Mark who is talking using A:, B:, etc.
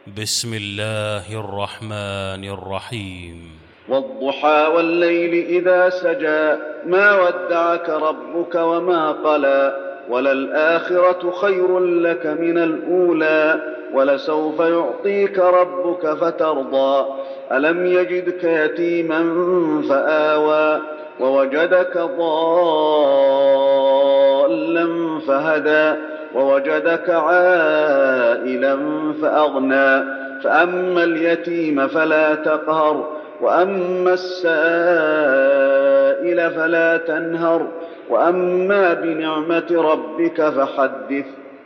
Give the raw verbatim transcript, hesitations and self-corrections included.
A: بسم الله الرحمن الرحيم.
B: والضحى والليل إذا سجى ما ودعك ربك وما قلى وللآخرة خير لك من الأولى ولسوف يعطيك ربك فترضى ألم يجدك يتيما فآوى ووجدك ضالا فهدى ووجدك عائلا فأغنى فأما اليتيم فلا تقهر وأما السائل فلا تنهر وأما بنعمة ربك فحدث